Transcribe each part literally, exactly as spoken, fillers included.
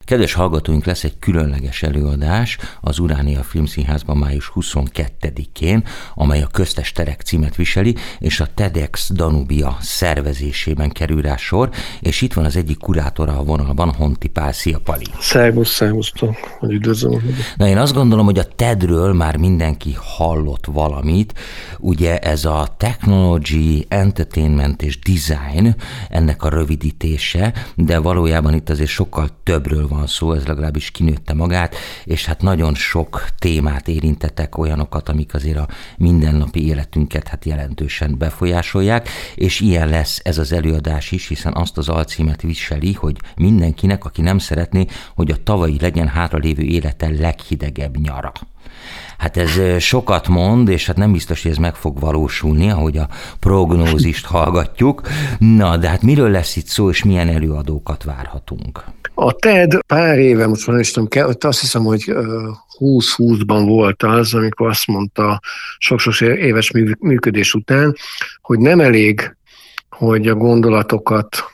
Kedves hallgatóink, lesz egy különleges előadás az Uránia Filmszínházban május huszonkettedikén, amely a Köztes terek címet viseli, és a TEDx Danubia szervezésében kerül rá sor, és itt van az egyik kurátora a vonalban, Honti Pál. Szia, Pali! Szervusz, szervusztok, hogy üdvözlöm. Na, én azt gondolom, hogy a TED-ről már mindenki hallott valamit. Ugye ez a Technology, Entertainment és Design, ennek a rövidítése, de valójában itt azért sokkal többről van szó, ez legalábbis kinőtte magát, és hát nagyon sok témát érintetek, olyanokat, amik azért a mindennapi életünket hát jelentősen befolyásolják, és ilyen lesz ez az előadás is, hiszen azt az alcímet viseli, hogy mindenkinek, aki nem szeretné, hogy a tavalyi legyen hátralévő élete leghidegebb nyara. Hát ez sokat mond, és hát nem biztos, hogy ez meg fog valósulni, ahogy a prognózist hallgatjuk. Na, de hát miről lesz itt szó, és milyen előadókat várhatunk? A TED pár éve, most már is tudom, azt hiszem, hogy húsz-húszban volt az, amikor azt mondta sok-sok éves működés után, hogy nem elég, hogy a gondolatokat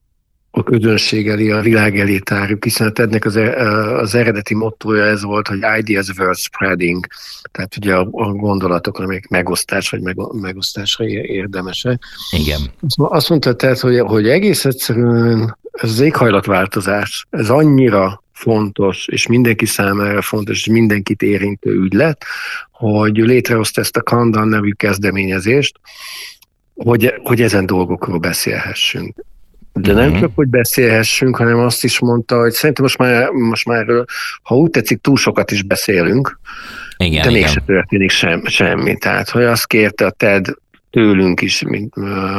a közönség elé, a világ elé tárjuk, hiszen a TED-nek az, az eredeti mottója ez volt, hogy ideas worth spreading, tehát ugye a, a gondolatok, amelyek megosztás vagy meg, megosztásra érdemesek. Igen. Azt mondta TED, hogy, hogy egész egyszerűen ez az éghajlatváltozás, ez annyira fontos, és mindenki számára fontos, és mindenkit érintő ügylet, hogy létrehozta ezt a Kanban nevű kezdeményezést, hogy, hogy ezen dolgokról beszélhessünk. De nem csak, hogy beszélhessünk, hanem azt is mondta, hogy szerintem most már, most már ha úgy tetszik, túl sokat is beszélünk, igen, de mégse történik sem, semmi. Tehát, hogy azt kérte a TED tőlünk is, mint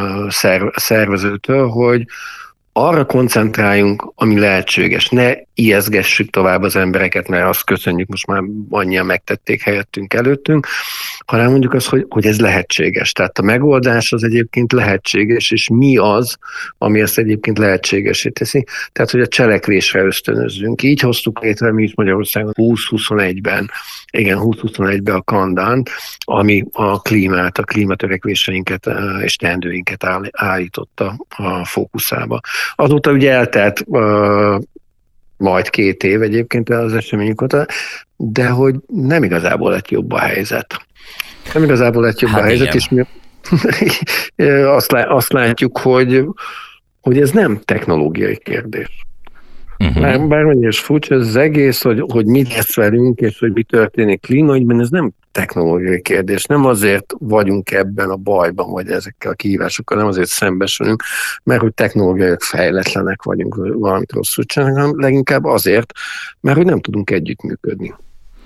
uh, szervezőtől, hogy arra koncentráljunk, ami lehetséges. Ne ijeszgessük tovább az embereket, mert azt köszönjük, most már annyian megtették helyettünk, előttünk, hanem mondjuk azt, hogy, hogy ez lehetséges. Tehát a megoldás az egyébként lehetséges, és mi az, ami ezt egyébként lehetségesé teszi. Tehát, hogy a cselekvésre ösztönözzünk. Így hoztuk létre mi is Magyarországon húsz-huszonegyben, igen, húsz-huszonegyben a Kanban, ami a klímát, a klímatörekvéseinket és teendőinket állította a fókuszába. Azóta ugye eltelt uh, majd két év egyébként az eseményük óta, de hogy nem igazából lett jobb a helyzet. Nem igazából lett jobb hát a helyzet, igen. És mi azt, lá, azt látjuk, hogy, hogy ez nem technológiai kérdés. Uh-huh. Bár, bármennyire is furcsa ez az egész, hogy, hogy mi lesz velünk, és hogy mi történik klímaügyben, ez nem technológiai kérdés. Nem azért vagyunk ebben a bajban, vagy ezekkel a kihívásokkal, nem azért szembesülünk, mert hogy technológiaiak fejletlenek vagyunk, valamit rosszul csinálni, hanem leginkább azért, mert hogy nem tudunk együttműködni.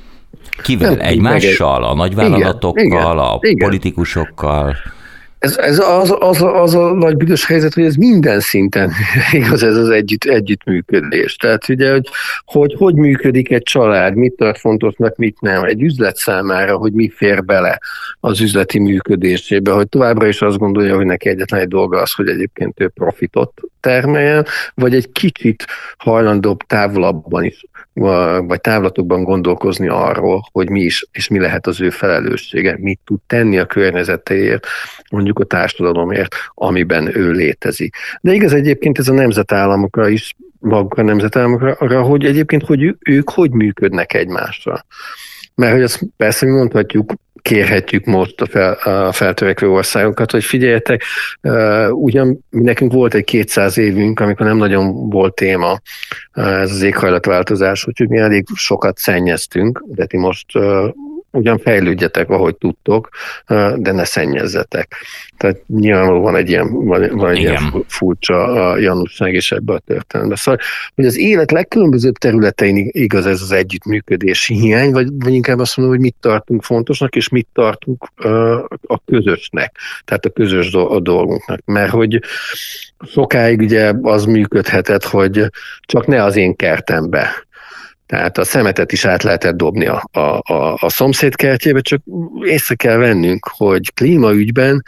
Kivel? Nem egymással? A nagyvállalatokkal, igen, a igen, politikusokkal? Ez, ez az, az, az a nagy büdös helyzet, hogy ez minden szinten igaz, ez az együtt, együttműködés. Tehát ugye, hogy, hogy hogy működik egy család, mit tart fontosnak, mit nem. Egy üzlet számára, hogy mi fér bele az üzleti működésébe, hogy továbbra is azt gondolja, hogy neki egyetlen egy dolga az, hogy egyébként ő profitot termeljen, vagy egy kicsit hajlandóbb távolabban is, vagy távlatokban gondolkozni arról, hogy mi is, és mi lehet az ő felelőssége, mit tud tenni a környezetéért, mondjuk a társadalomért, amiben ő létezik. De igaz egyébként ez a nemzetállamokra is, maguk a nemzetállamokra, hogy egyébként hogy ők hogy működnek egymásra. Mert hogy azt persze mi mondhatjuk, kérhetjük most a, fel, a feltörekvő országokat, hogy figyeljetek, uh, ugyan nekünk volt egy kétszáz évünk, amikor nem nagyon volt téma uh, ez az éghajlatváltozás, úgyhogy mi elég sokat szennyeztünk, de ti most uh, ugyan fejlődjetek, ahogy tudtok, uh, de ne szennyezzetek. Tehát nyilvánvalóan van egy ilyen, van, van egy ilyen furcsa janusság is ebbe a történetbe. Szóval, hogy az élet legkülönbözőbb területein igaz ez az együttműködési hiány, vagy, vagy inkább azt mondom, hogy mit tartunk fontosnak, és mit tartunk uh, a közösnek, tehát a közös do- a dolgunknak. Mert hogy sokáig ugye az működhetett, hogy csak ne az én kertembe. Tehát a szemetet is át lehetett dobni a, a, a, a szomszéd kertjébe, csak észre kell vennünk, hogy klímaügyben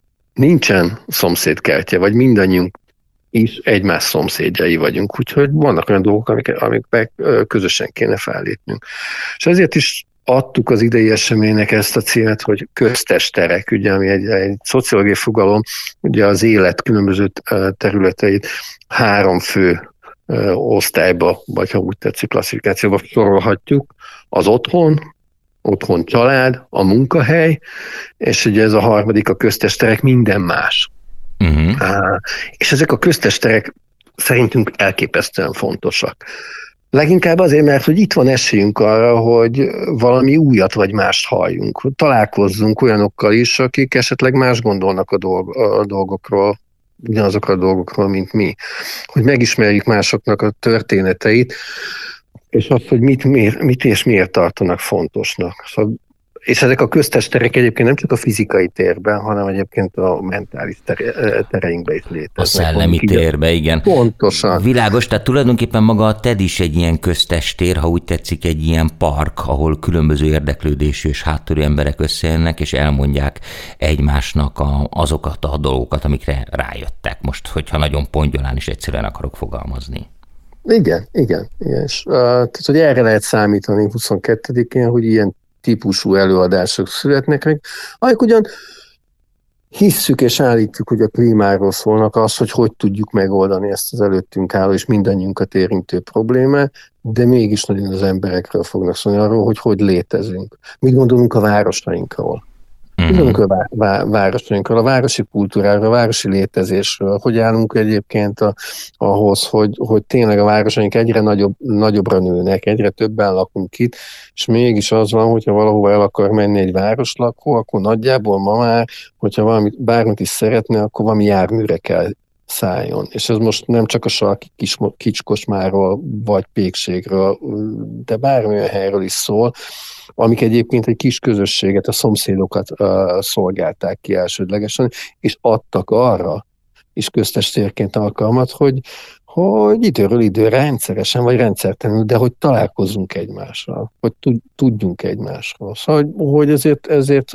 nincsen szomszédkertje, vagy mindannyiunk is egymás szomszédjai vagyunk, úgyhogy vannak olyan dolgok, amik, amikbe közösen kéne fellépnünk. És ezért is adtuk az idei eseménynek ezt a címet, hogy köztes terek, ugye, ami egy, egy szociológiai fogalom, ugye az élet különböző területeit három fő osztályba, vagy ha úgy tetszik, klasszifikációba sorolhatjuk. Az otthon, otthon család, a munkahely, és ugye ez a harmadik, a köztes terek, minden más. Uh-huh. És ezek a köztes terek szerintünk elképesztően fontosak. Leginkább azért, mert hogy itt van esélyünk arra, hogy valami újat vagy mást halljunk. Találkozzunk olyanokkal is, akik esetleg más gondolnak a, dolg- a dolgokról, ugyanazokról a dolgokról, mint mi. Hogy megismerjük másoknak a történeteit, és azt, hogy mit, miért, mit és miért tartanak fontosnak. Szóval, és ezek a köztes terek egyébként nem csak a fizikai térben, hanem egyébként a mentális tereinkben is léteznek. A szellemi térben, igen. Pontosan. Világos, tehát tulajdonképpen maga a TED is egy ilyen köztes tér, ha úgy tetszik, egy ilyen park, ahol különböző érdeklődésű és háttérű emberek összejönnek, és elmondják egymásnak a, azokat a dolgokat, amikre rájöttek. Most, hogyha nagyon pongyolán is egyszerűen akarok fogalmazni. Igen, igen. igen. És, uh, tehát, hogy erre lehet számítani huszonkettedikén, hogy ilyen típusú előadások születnek meg, amik ugyan hisszük és állítjuk, hogy a klímáról szólnak, az, hogy hogy tudjuk megoldani ezt az előttünk álló és mindannyiunkat érintő problémát, de mégis nagyon az emberekről fognak szólni, arról, hogy hogy létezünk. Mit gondolunk a városainkról? Mit gondolunk a vá- vá- városainkról, a városi kultúráról, a városi létezésről, hogy állunk egyébként a, ahhoz, hogy, hogy tényleg a városaink egyre nagyobb, nagyobbra nőnek, egyre többen lakunk itt, és mégis az van, hogyha valahova el akar menni egy városlakó, akkor nagyjából ma már, hogyha valamit, bármit is szeretne, akkor valami járműre kell szálljon. És ez most nem csak a sarki kis, kicskosmáról vagy pékségről, de bármilyen helyről is szól, amik egyébként egy kis közösséget, a szomszédokat uh, szolgálták ki elsődlegesen, és adtak arra is köztes térként alkalmat, hogy, hogy időről időre rendszeresen, vagy rendszertelenül, de hogy találkozzunk egymással, hogy tudjunk egymásról. Szóval, hogy ezért, ezért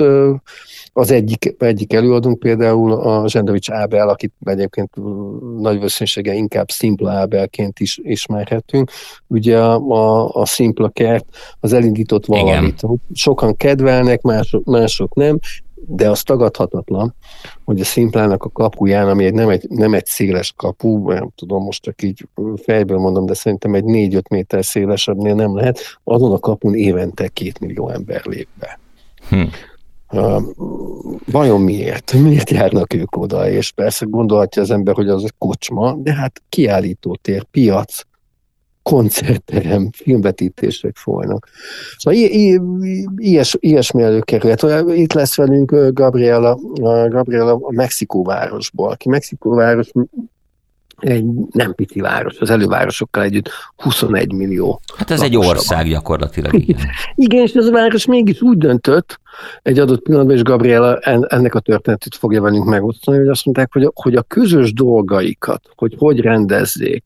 az egyik, egyik előadónk például a Zsendovics Ábel, akit egyébként nagy valószínűséggel inkább Szimpla Ábelként is ismerhetünk. Ugye a, a, a Szimpla kert az elindított valamit. Igen. Sokan kedvelnek, mások, mások nem, de az tagadhatatlan, hogy a Szimplának a kapuján, ami nem egy, nem egy széles kapu, nem tudom, most csak így fejből mondom, de szerintem egy négy-öt méter szélesebbnél nem lehet, azon a kapun évente két millió ember lép be. Hm. Uh, vajon miért? Miért járnak ők oda? És persze gondolhatja az ember, hogy az egy kocsma, de hát kiállítótér, piac, koncertterem, filmvetítések folynak. Szóval i- i- ilyes, ilyesmi előkerülhet. Itt lesz velünk Gabriela, Gabriela a Mexikóvárosból, aki Mexikóváros egy nem pici város, az elővárosokkal együtt huszonegy millió. Hát ez egy ország gyakorlatilag, igen. Igen, és ez a város mégis úgy döntött egy adott pillanatban, és Gabriela ennek a történetét fogja velünk megosztani, hogy azt mondták, hogy a, hogy a közös dolgaikat, hogy hogy rendezzék,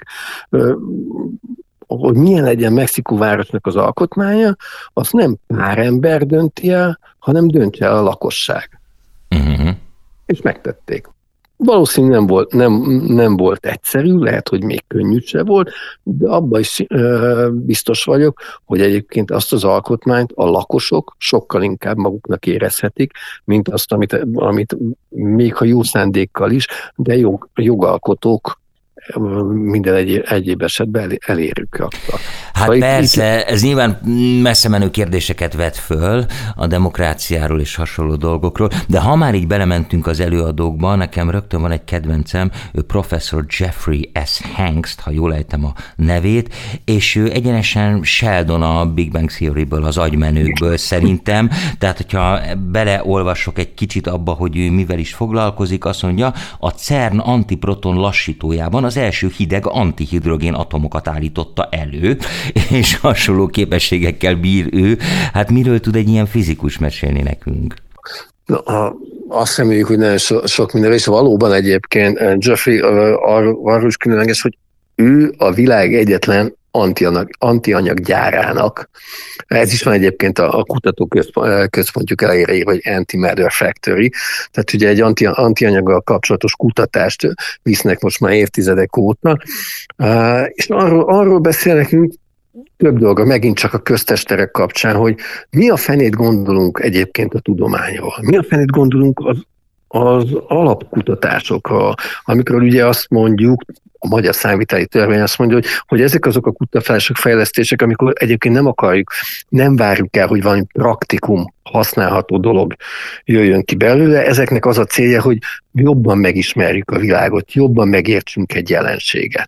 hogy milyen legyen Mexikó városnak az alkotmánya, azt nem pár ember dönti el, hanem döntje el a lakosság. Uh-huh. És megtették. Valószínűleg nem volt, nem, nem volt egyszerű, lehet, hogy még könnyű se volt, de abban is ö, biztos vagyok, hogy egyébként azt az alkotmányt a lakosok sokkal inkább maguknak érezhetik, mint azt, amit, amit még ha jó szándékkal is, de jog, jogalkotók minden egyéb, egyéb esetben elérjük. Hát szóval persze, itt... ez nyilván messze menő kérdéseket vet föl a demokráciáról és hasonló dolgokról, de ha már így belementünk az előadókba, nekem rögtön van egy kedvencem, ő professzor Jeffrey S. Hanks, ha jól ejtem a nevét, és ő egyenesen Sheldon a Big Bang Theory-ből, az agymenőkből szerintem, tehát hogyha beleolvasok egy kicsit abba, hogy ő mivel is foglalkozik, azt mondja, a CERN antiproton lassítójában az első hideg antihidrogén atomokat állította elő, és hasonló képességekkel bír ő. Hát miről tud egy ilyen fizikus mesélni nekünk? Na, azt reméljük, hogy nagyon so, sok mindenre, és valóban egyébként Jeffrey arról is különleges, hogy ő a világ egyetlen antianyag, antianyaggyárának. Ez is van egyébként a, a kutatóközpontjuk elére írva, hogy Anti-Matter Factory. Tehát ugye egy anti, antianyaggal kapcsolatos kutatást visznek most már évtizedek óta. És arról, arról beszél nekünk több dolga, megint csak a köztes terek kapcsán, hogy mi a fenét gondolunk egyébként a tudományról. Mi a fenét gondolunk az, az alapkutatásokról, amikor ugye azt mondjuk, a magyar számviteli törvény azt mondja, hogy, hogy ezek azok a kutatások, fejlesztések, amikor egyébként nem akarjuk, nem várjuk el, hogy valami praktikum, használható dolog jöjjön ki belőle. Ezeknek az a célja, hogy jobban megismerjük a világot, jobban megértsünk egy jelenséget.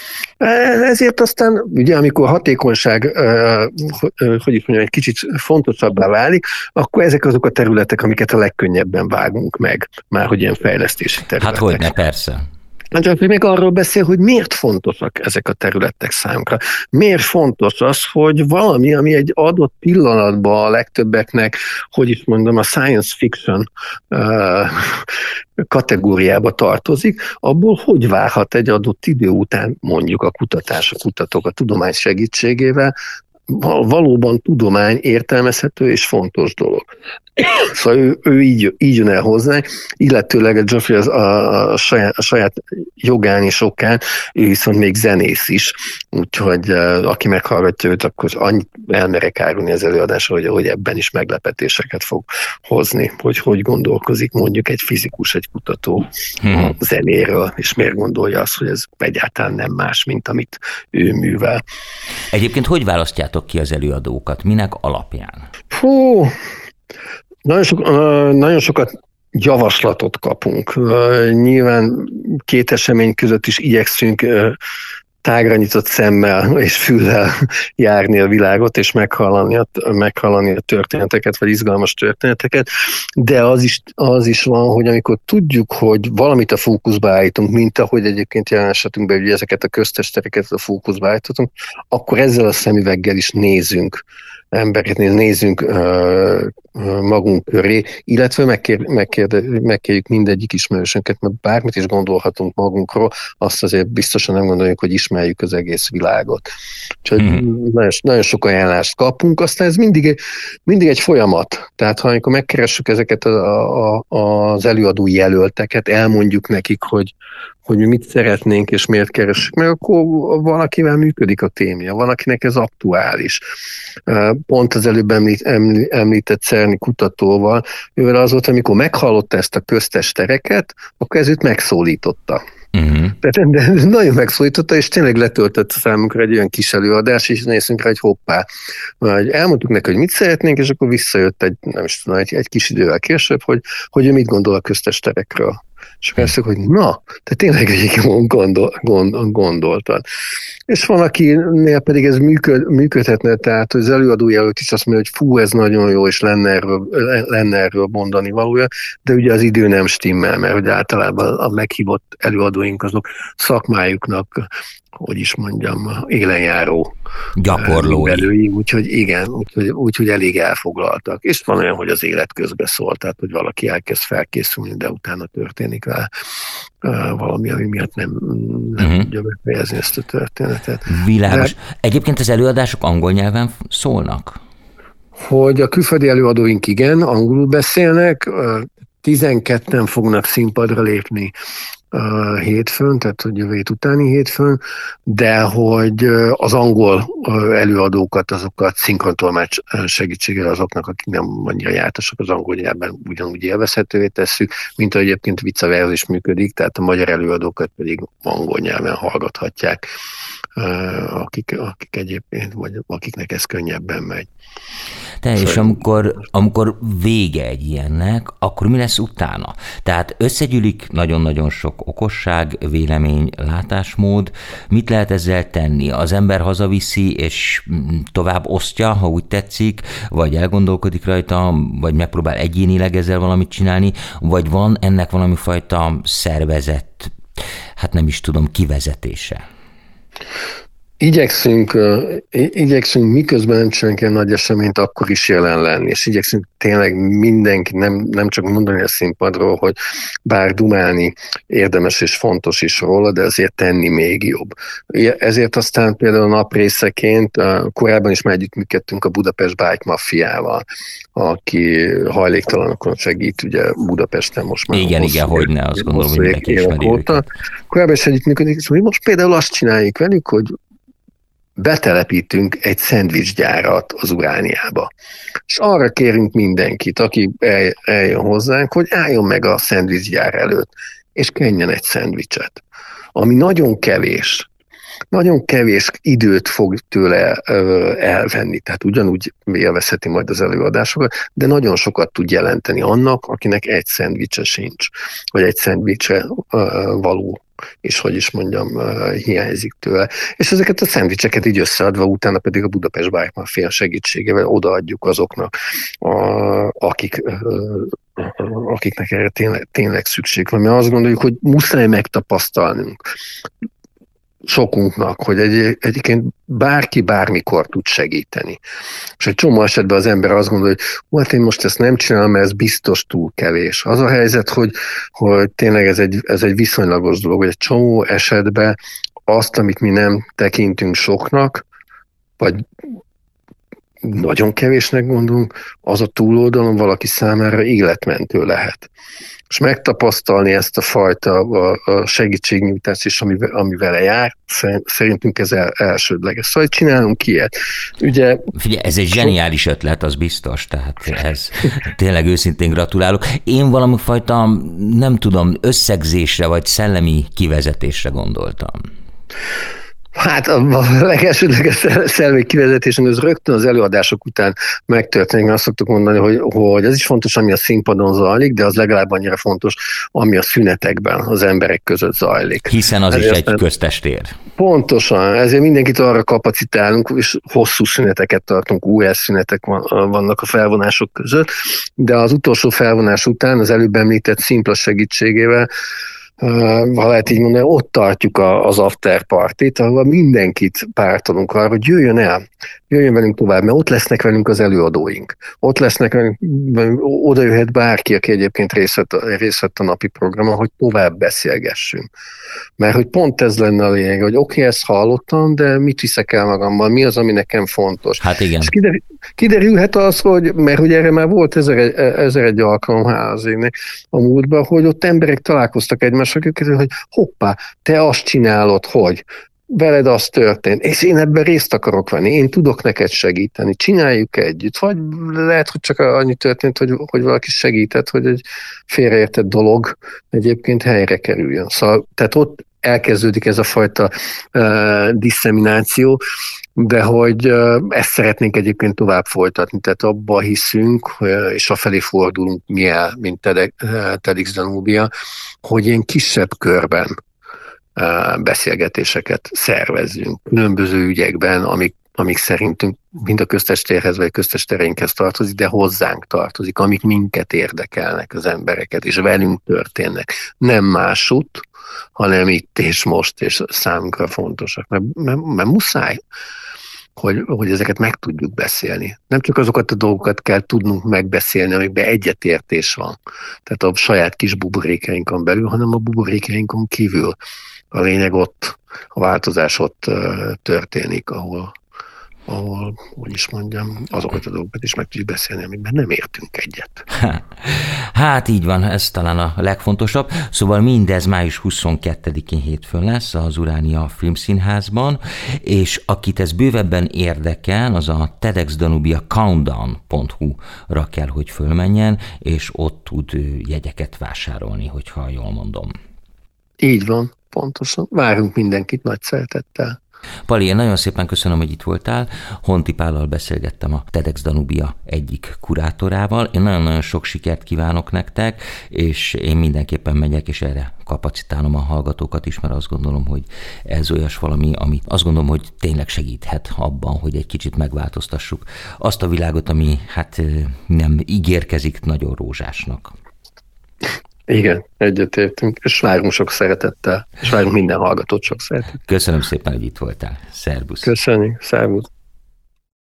Ezért aztán, ugye, amikor a hatékonyság, hogy is mondjam, egy kicsit fontosabbá válik, akkor ezek azok a területek, amiket a legkönnyebben vágunk meg, már hogy ilyen fejlesztési területek. Hát hogyne, persze. Csak még arról beszél, hogy miért fontosak ezek a területek számunkra. Miért fontos az, hogy valami, ami egy adott pillanatban a legtöbbeknek, hogy is mondom, a science fiction uh, kategóriába tartozik, abból hogy válhat egy adott idő után mondjuk a kutatás, a kutatók, a tudomány segítségével valóban tudomány értelmezhető és fontos dolog. Szóval ő, ő így, így jön el hozzánk, illetőleg a Geoffrey az a, a, saját, a saját jogán és okán, ő viszont még zenész is, úgyhogy aki meghallgatja őt, akkor annyit elmerek árulni az előadásra, hogy, hogy ebben is meglepetéseket fog hozni, hogy hogy gondolkozik mondjuk egy fizikus, egy kutató hmm. a zenéről, és miért gondolja azt, hogy ez egyáltalán nem más, mint amit ő művel. Egyébként hogy választjátok ki az előadókat? Minek alapján? Hú, nagyon, sok, nagyon sokat javaslatot kapunk. Nyilván két esemény között is igyekszünk tágra nyitott szemmel és füllel járni a világot, és meghallani a, meghallani a történeteket, vagy izgalmas történeteket, de az is, az is van, hogy amikor tudjuk, hogy valamit a fókuszba állítunk, mint ahogy egyébként jelen esetünkben ugye ezeket a köztestereket a fókuszba állítottunk, akkor ezzel a szemüveggel is nézünk embereket, nézzünk uh, magunk köré, illetve megkér, megkér, megkérjük mindegyik ismerősünket, mert bármit is gondolhatunk magunkról, azt azért biztosan nem gondoljuk, hogy ismerjük az egész világot. Úgyhogy mm. nagyon, nagyon sok ajánlást kapunk, aztán ez mindig, mindig egy folyamat. Tehát ha amikor megkeressük ezeket a, a, az előadó jelölteket, elmondjuk nekik, hogy hogy mi mit szeretnénk, és miért keressük meg, akkor valakivel működik a témja, valakinek ez aktuális. Pont az előbb említ, említett Czerny kutatóval, ővel az volt, amikor meghallotta ezt a köztestereket, akkor ez őt megszólította. Uh-huh. De, de nagyon megszólította, és tényleg letöltött számunkra egy olyan kis előadás, és nézzünk rá, hogy hoppá. Vagy elmondtuk neki, hogy mit szeretnénk, és akkor visszajött egy, nem is tudom, egy, egy kis idővel később, hogy, hogy ő mit gondol a köztesterekről. És akkor ezt hogy na, te tényleg egyébként gondol, gond, gondoltad. És van, akinél pedig ez működ, működhetne, tehát hogy az előadójelölt is azt mondja, hogy fú, ez nagyon jó, és lenne erről, lenne erről mondani valója, de ugye az idő nem stimmel, mert hogy általában a meghívott előadóink azok szakmájuknak, hogy is mondjam, élenjáró gyakorlói. Belői, úgyhogy igen, úgyhogy, úgyhogy elég elfoglaltak. És van olyan, hogy az élet közben szól, tehát hogy valaki elkezd felkészülni, de utána történik vele valami, ami miatt nem, nem uh-huh. tudja befejezni ezt a történetet. Világos. De, egyébként az előadások angol nyelven szólnak? Hogy a külföldi előadóink igen, angolul beszélnek, tizenketten fognak színpadra lépni Uh, hétfőn, tehát hogy jövő hét utáni hétfőn, de hogy az angol előadókat, azokat szinkrontolmács segítségével azoknak, akik nem annyira jártasak az angol nyelven, ugyanúgy élvezhetővé tesszük, mint ahogy egyébként vice versa is működik, tehát a magyar előadókat pedig angol nyelven hallgathatják, uh, akik, akik egyébként, vagy akiknek ez könnyebben megy. Te, és amikor, amikor vége egy ilyennek, akkor mi lesz utána? Tehát összegyűlik nagyon-nagyon sok okosság, vélemény, látásmód. Mit lehet ezzel tenni? Az ember hazaviszi, és tovább osztja, ha úgy tetszik, vagy elgondolkodik rajta, vagy megpróbál egyénileg ezzel valamit csinálni, vagy van ennek valami fajta szervezett, hát nem is tudom, kivezetése? Igyekszünk, igyekszünk miközben nem csinálunk ilyen nagy eseményt, akkor is jelen lenni, és igyekszünk tényleg mindenki, nem, nem csak mondani a színpadról, hogy bár dumálni érdemes és fontos is róla, de azért tenni még jobb. Ezért aztán például a naprészeként korábban is már együttműködtünk a Budapest Bike Mafiával, aki hajléktalanokon segít, ugye Budapesten most már. Igen, igen, hogy ne, azt gondolom, hogy mindenki ismeri őket. Korábban is együttműködik, és most például azt csináljuk velük, hogy betelepítünk egy szendvicsgyárat az Urániába. És arra kérünk mindenkit, aki el, eljön hozzánk, hogy álljon meg a szendvicsgyár előtt, és kenjen egy szendvicset. ami nagyon kevés. Nagyon kevés időt fog tőle elvenni, tehát ugyanúgy élvezheti majd az előadásokat, de nagyon sokat tud jelenteni annak, akinek egy szendvicse sincs, vagy egy szendvicse való, és hogy is mondjam, hiányzik tőle. És ezeket a szendvicseket így összeadva, utána pedig a Budapest Bike Mafia segítségével odaadjuk azoknak, akik, akiknek erre tényleg, tényleg szükség van. Mert azt gondoljuk, hogy muszáj megtapasztalnunk sokunknak, hogy egy, egyébként bárki bármikor tud segíteni. És egy csomó esetben az ember azt gondolja, hogy hát én most ezt nem csinálom, mert ez biztos túl kevés. Az a helyzet, hogy, hogy tényleg ez egy, ez egy viszonylagos dolog, hogy egy csomó esetben azt, amit mi nem tekintünk soknak, vagy nagyon kevésnek gondolunk, az a túloldalon valaki számára életmentő lehet. És megtapasztalni ezt a fajta segítségnyújtást is, ami, ami vele jár, szerintünk ez el, elsődleges. Szóval csinálunk ilyet. Ugye, Figyelj, ez egy zseniális ötlet, az biztos, tehát ez tényleg őszintén gratulálok. Én valami fajta, nem tudom, összegzésre vagy szellemi kivezetésre gondoltam. Hát a legelsődleges szellemi kivezetésen az rögtön az előadások után megtörténik, mert azt szoktuk mondani, hogy, hogy ez is fontos, ami a színpadon zajlik, de az legalább annyira fontos, ami a szünetekben az emberek között zajlik. Hiszen az ezért is egy köztestér. Pontosan, ezért mindenkit arra kapacitálunk, és hosszú szüneteket tartunk, u es szünetek vannak a felvonások között, de az utolsó felvonás után az előbb említett szimpla segítségével, ha lehet így mondani, ott tartjuk az after partit, ahol mindenkit pártolunk arra, hogy jöjjön el, jöjjön velünk tovább, mert ott lesznek velünk az előadóink. Ott lesznek velünk, oda jöhet bárki, aki egyébként részt vett, részt vett a napi programon, hogy tovább beszélgessünk. Mert hogy pont ez lenne a lényeg, hogy oké, okay, ezt hallottam, de mit viszek el magammal, mi az, ami nekem fontos. Hát igen. És kiderül, kiderülhet az, hogy, mert hogy erre már volt ezer, ezer egy alkalom házének a múltban, hogy ott emberek találkoztak egymással, hogy hoppá, te azt csinálod, hogy veled az történt, és én ebben részt akarok venni, én tudok neked segíteni, csináljuk együtt, vagy lehet, hogy csak annyi történt, hogy, hogy valaki segített, hogy egy félreértett dolog egyébként helyre kerüljön. Szóval, tehát ott elkezdődik ez a fajta uh, disszemináció, de hogy uh, ezt szeretnénk egyébként tovább folytatni, tehát abba hiszünk, uh, és afelé fordulunk mi el, mint TEDx Danubia, hogy ilyen kisebb körben beszélgetéseket szervezzünk különböző ügyekben, amik, amik szerintünk mind a köztestérhez vagy köztestereinkhez tartozik, de hozzánk tartozik, amik minket érdekelnek, az embereket, és velünk történnek. Nem másút, hanem itt és most, és számunkra fontosak, mert, mert, mert muszáj, hogy, hogy ezeket meg tudjuk beszélni. Nem csak azokat a dolgokat kell tudnunk megbeszélni, amikben egyetértés van, tehát a saját kis buborékainkon belül, hanem a buborékainkon kívül. A lényeg ott, a változás ott történik, ahol, ahol, hogy is mondjam, azokat a dolgokat is meg tudjuk beszélni, amikben nem értünk egyet. Hát így van, ez talán a legfontosabb. Szóval mindez május huszonkettedikén hétfőn lesz az Uránia Filmszínházban, és akit ez bővebben érdekel, az a TEDxDanubia countdown pont hu-ra kell, hogy fölmenjen, és ott tud jegyeket vásárolni, hogyha jól mondom. Így van. Pontosan. Várunk mindenkit nagy szeretettel. Pali, én nagyon szépen köszönöm, hogy itt voltál. Honti Pállal beszélgettem, a TEDx Danubia egyik kurátorával. Én nagyon-nagyon sok sikert kívánok nektek, és én mindenképpen megyek, és erre kapacitálom a hallgatókat is, mert azt gondolom, hogy ez olyas valami, amit azt gondolom, hogy tényleg segíthet abban, hogy egy kicsit megváltoztassuk azt a világot, ami hát nem ígérkezik nagyon rózsásnak. Igen, egyetértünk, és várunk sok szeretettel, és várunk minden hallgatót sok szeretettel. Köszönöm szépen, hogy itt voltál. Szervusz! Köszönjük, szervusz!